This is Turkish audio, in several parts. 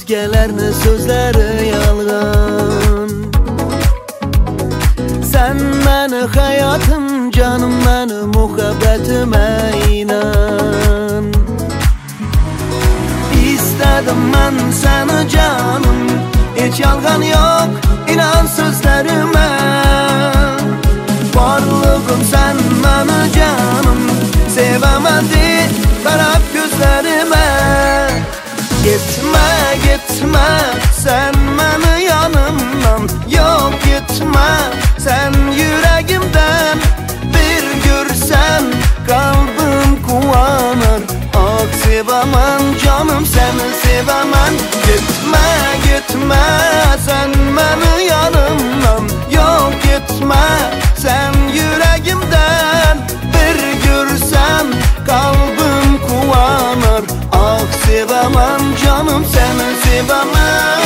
özgelerni sözleri yalgan. Sen meni hayatım, canım meni muhabbetime inan. İstedim ben seni canım, hiç yalgan yok inan sözlerime. Varlığım sen beni canım, sevemedi karab gözlerime. Gitme gitme sen beni yanımdan, yok gitme sen yüreğimden. Bir görsen kalbim kuanır, ah sevemem canım seni sevemem. Gitme gitme sen beni yanımdan, yok gitme sen yüreğimden. Bir görsen kalbim kuanır, ah sevemem canım seni sevemem.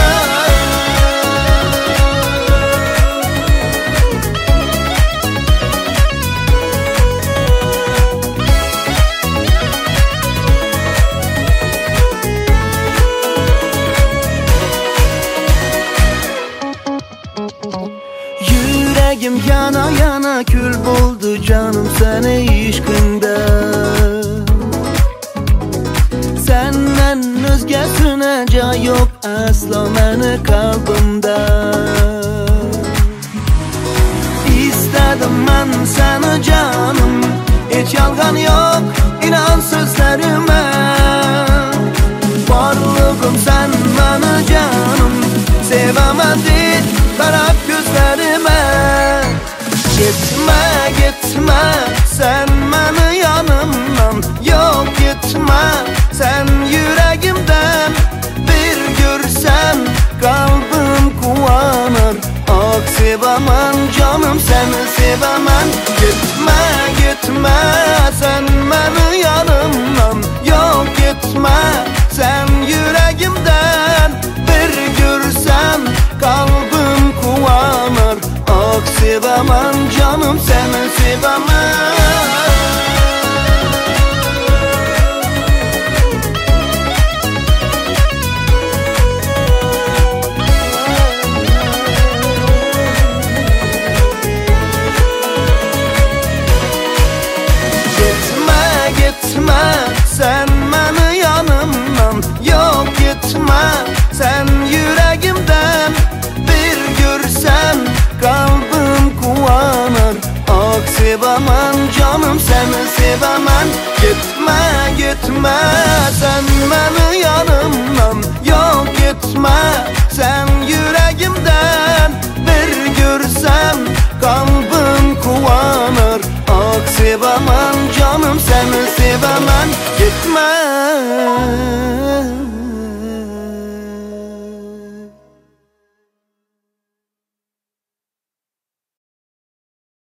Yüreğim yana yana kül buldu canım seni işkinde. Senden özgesine cay yok asla meni kalbimde. İstedim ben seni canım, hiç yalgan yok inan sözlerime. Varlığım sen beni canım, sevemedin karab gözlerime. Gitme gitme sen beni yanımdan, yok gitme sen yüreğimden. Bir görsen kalbim kuanır, ah sevemem canım seni sevemem. Gitme gitme sen beni yanımdan, yok gitme sen yüreğimden. Bir görsen kalbim kuanır, ah sevemem canım seni sevemem. Gitme sen beni yanımdan, yok gitme sen yüreğimden. Bir görsen kalbim kuanır, ah sevemem canım seni sevemem. Gitme gitme sen beni yanımdan, yok gitme sen yüreğimden. Bir görsen kalbim kuanır, ah sevemem canım seni sevemem.